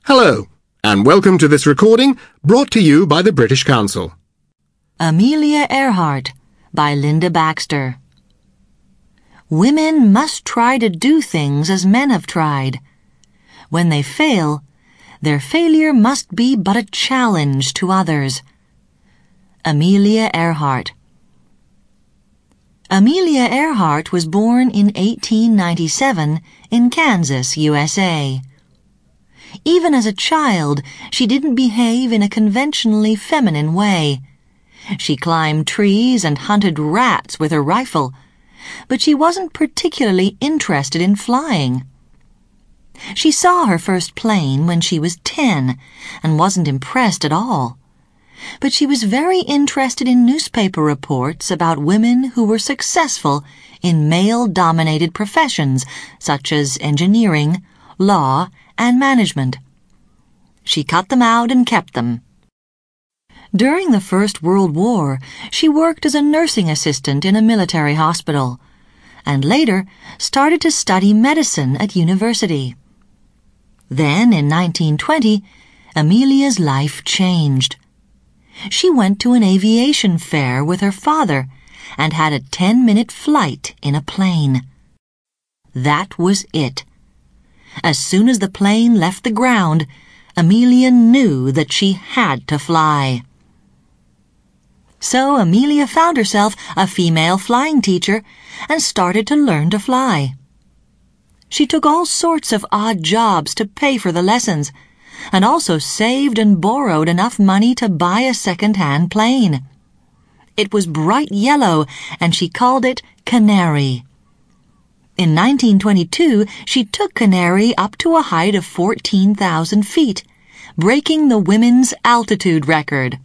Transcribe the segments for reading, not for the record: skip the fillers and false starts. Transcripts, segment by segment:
Hello, and welcome to this recording brought to you by the British Council. Amelia Earhart by Linda Baxter. Women must try to do things as men have tried. When they fail, their failure must be but a challenge to others. Amelia Earhart. Amelia Earhart was born in 1897 in Kansas, USA. Even as a child, she didn't behave in a conventionally feminine way. She climbed trees and hunted rats with her rifle, but she wasn't particularly interested in flying. She saw her first plane when she was 10 and wasn't impressed at all. But she was very interested in newspaper reports about women who were successful in male-dominated professions such as engineering, law, and management. She cut them out and kept them. During the First World War, she worked as a nursing assistant in a military hospital, and later started to study medicine at university. Then, in 1920, Amelia's life changed. She went to an aviation fair with her father and had a 10-minute flight in a plane. That was it. As soon as the plane left the ground, Amelia knew that she had to fly. So Amelia found herself a female flying teacher and started to learn to fly. She took all sorts of odd jobs to pay for the lessons, and also saved and borrowed enough money to buy a second-hand plane. It was bright yellow, and she called it Canary. In 1922, she took Canary up to a height of 14,000 feet, breaking the women's altitude record.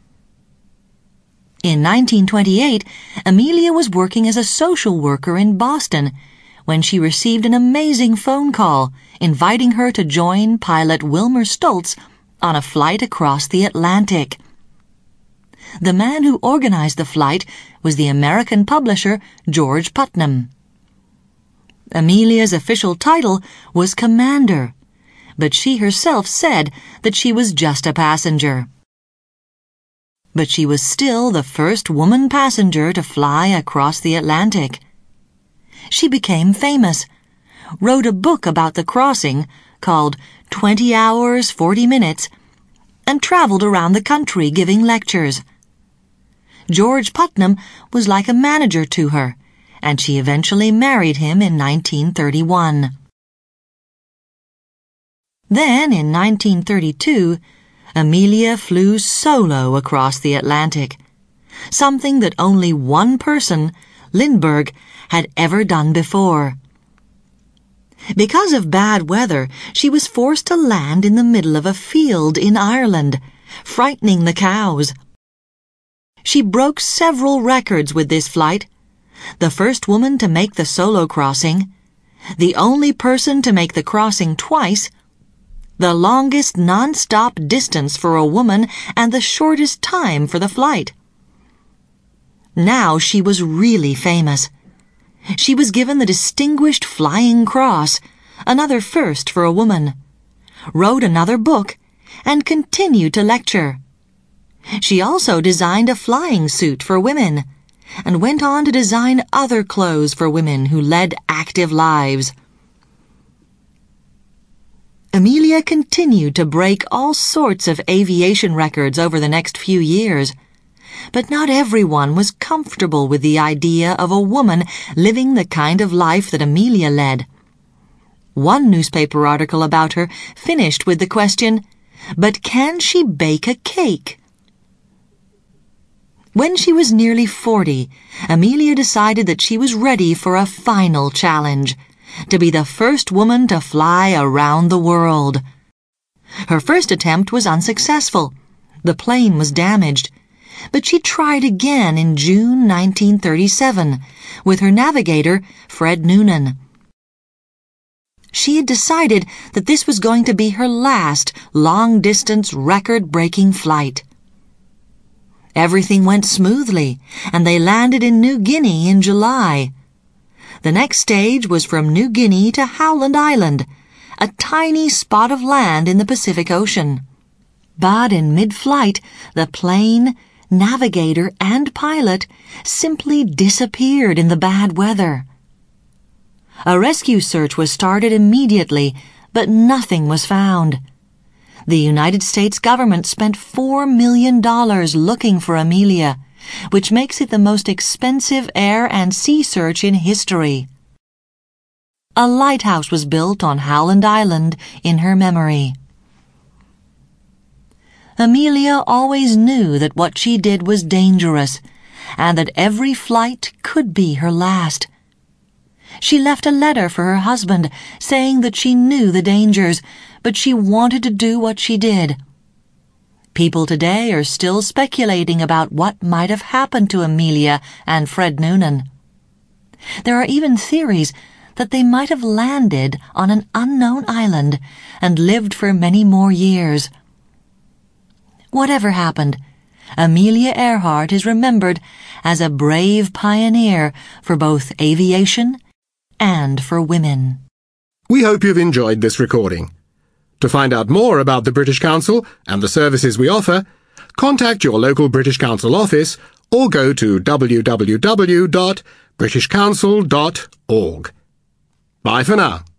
In 1928, Amelia was working as a social worker in Boston when she received an amazing phone call inviting her to join pilot Wilmer Stoltz on a flight across the Atlantic. The man who organized the flight was the American publisher George Putnam. Amelia's official title was Commander, but she herself said that she was just a passenger. But she was still the first woman passenger to fly across the Atlantic. She became famous, wrote a book about the crossing called 20 Hours, 40 Minutes, and traveled around the country giving lectures. George Putnam was like a manager to her, and she eventually married him in 1931. Then, in 1932, Amelia flew solo across the Atlantic, something that only one person, Lindbergh, had ever done before. Because of bad weather, she was forced to land in the middle of a field in Ireland, frightening the cows. She broke several records with this flight: the first woman to make the solo crossing, the only person to make the crossing twice, the longest non-stop distance for a woman, and the shortest time for the flight. Now she was really famous. She was given the Distinguished Flying Cross, another first for a woman, wrote another book, and continued to lecture. She also designed a flying suit for women, and went on to design other clothes for women who led active lives. Amelia continued to break all sorts of aviation records over the next few years, but not everyone was comfortable with the idea of a woman living the kind of life that Amelia led. One newspaper article about her finished with the question, "But can she bake a cake?" When she was nearly 40, Amelia decided that she was ready for a final challenge: to be the first woman to fly around the world. Her first attempt was unsuccessful. The plane was damaged. But she tried again in June 1937 with her navigator, Fred Noonan. She had decided that this was going to be her last long-distance record-breaking flight. Everything went smoothly, and they landed in New Guinea in July. The next stage was from New Guinea to Howland Island, a tiny spot of land in the Pacific Ocean. But in mid-flight, the plane, navigator, and pilot simply disappeared in the bad weather. A rescue search was started immediately, but nothing was found. The United States government spent $4 million looking for Amelia, which makes it the most expensive air and sea search in history. A lighthouse was built on Howland Island in her memory. Amelia always knew that what she did was dangerous, and that every flight could be her last. She left a letter for her husband saying that she knew the dangers, but she wanted to do what she did. People today are still speculating about what might have happened to Amelia and Fred Noonan. There are even theories that they might have landed on an unknown island and lived for many more years. Whatever happened, Amelia Earhart is remembered as a brave pioneer for both aviation and for women. We hope you've enjoyed this recording. To find out more about the British Council and the services we offer, contact your local British Council office or go to www.britishcouncil.org. Bye for now.